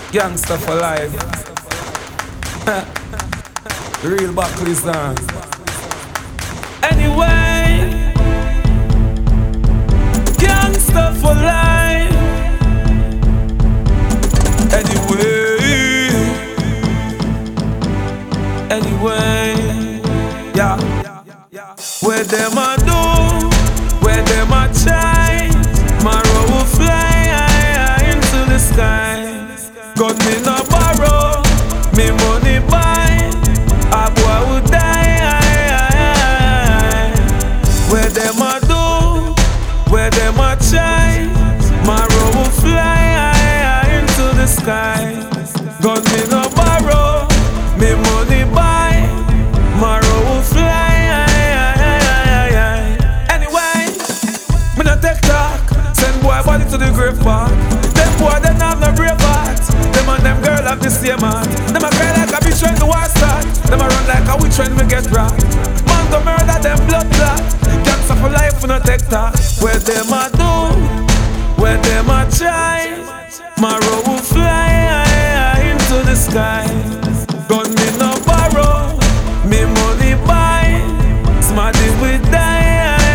Gangsta for life. Real Buckley's on. Anyway, gangsta for life. Anyway, yeah. Where them a do, where them a try, my road will fly high into the sky. Gun me no borrow, me money buy, a boy will die. Where them a do, where them a try, my road will fly high into the sky. Gun me no borrow, me money buy, my road will fly. Anyway, me no take talk, send boy body to the grave park. Them boy them have no brave heart. Them and them girl have the same heart. Them a cry like a bitch when the war start. Them a run like a witch when we get rocked. Man go murder them blood clot. Gangsta for life we no take talk. Where them a do, where them a try, my road will fly high into the sky. Gun me no borrow, me money buy, smarty we die.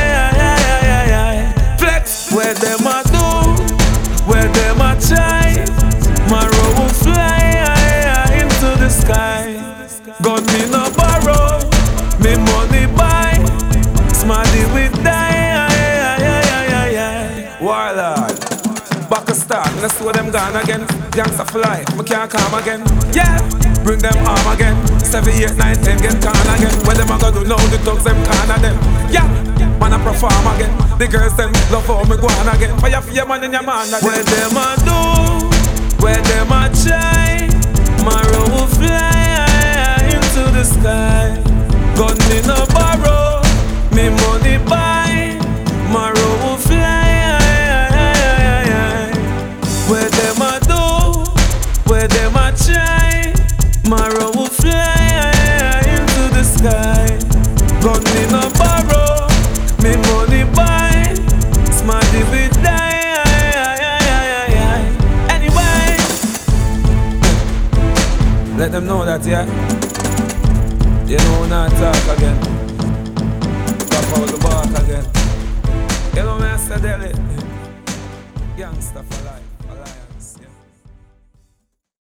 Flex, where them a do, where them a try, my road will fly high into the sky. Gun me no borrow, me money buy, smarty we die. Warlord, Pakistan, let's see where them gone again. Gangsta for life, me can't come again. Yeah, bring them arm again. 7, 8, 9, 10 get can again. Where them a go do now, the thugs them can of them. Yeah, man a perform again. The girls them love how me go on again. Fire for your man and your man again. Where them a do, where them a try, my road will fly high into the sky. Gun me no borrow, me money buy, my road will fly high. Where them a do, where them a try, my road will fly high into the sky. Gun me no borrow, me money buy, smarty we die. Anyway, let them know that, yeah. You know not talk again. Pop out the bark again. You know me I said Delhi. Gangsta.